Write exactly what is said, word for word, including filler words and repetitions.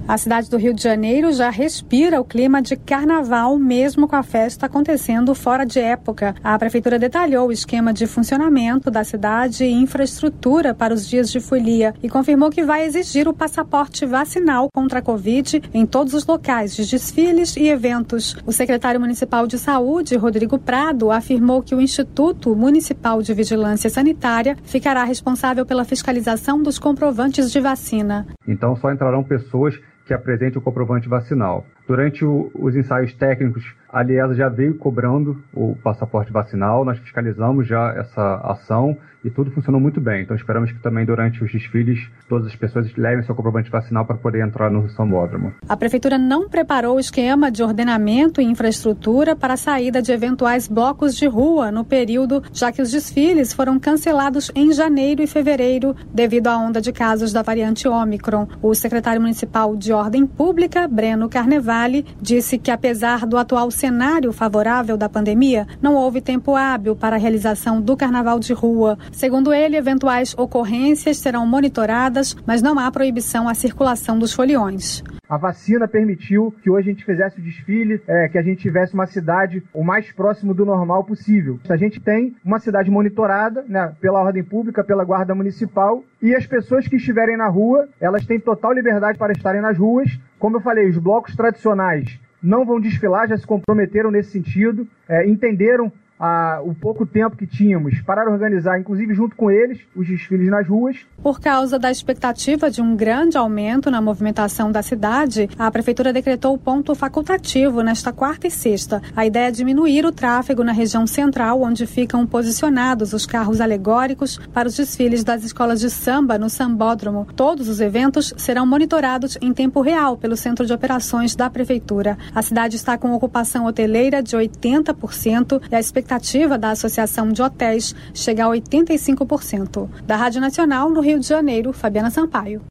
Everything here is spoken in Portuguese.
A cidade do Rio de Janeiro já respira o clima de carnaval, mesmo com a festa acontecendo fora de época. A prefeitura detalhou o esquema de funcionamento da cidade e infraestrutura para os dias de folia e confirmou que vai exigir o passaporte vacinal contra a Covid em todos os locais de desfiles e eventos. O secretário municipal de saúde, Rodrigo Prado, afirmou que o Instituto Municipal de Vigilância Sanitária ficará responsável pela fiscalização dos comprovantes de vacina. Então só entrarão pessoas que apresentem o comprovante vacinal. Durante o, os ensaios técnicos, a Liesa já veio cobrando o passaporte vacinal, nós fiscalizamos já essa ação e tudo funcionou muito bem. Então esperamos que também durante os desfiles todas as pessoas levem seu comprovante vacinal para poder entrar no Sambódromo. A prefeitura não preparou o esquema de ordenamento e infraestrutura para a saída de eventuais blocos de rua no período, já que os desfiles foram cancelados em janeiro e fevereiro devido à onda de casos da variante Ômicron. O secretário municipal de Ordem Pública, Breno Carnevale, disse que apesar do atual cenário favorável da pandemia, não houve tempo hábil para a realização do carnaval de rua. Segundo ele, eventuais ocorrências serão monitoradas, mas não há proibição à circulação dos foliões. A vacina permitiu que hoje a gente fizesse o desfile, é, que a gente tivesse uma cidade o mais próximo do normal possível. A gente tem uma cidade monitorada, né, pela ordem pública, pela guarda municipal, e as pessoas que estiverem na rua, elas têm total liberdade para estarem nas ruas. Como eu falei, os blocos tradicionais não vão desfilar, já se comprometeram nesse sentido, é, entenderam Ah, o pouco tempo que tínhamos para organizar, inclusive junto com eles, os desfiles nas ruas. Por causa da expectativa de um grande aumento na movimentação da cidade, a prefeitura decretou o ponto facultativo nesta quarta e sexta. A ideia é diminuir o tráfego na região central, onde ficam posicionados os carros alegóricos para os desfiles das escolas de samba no Sambódromo. Todos os eventos serão monitorados em tempo real pelo Centro de Operações da Prefeitura. A cidade está com ocupação hoteleira de oitenta por cento e a expectativa A expectativa da Associação de Hotéis chega a oitenta e cinco por cento. Da Rádio Nacional, no Rio de Janeiro, Fabiana Sampaio.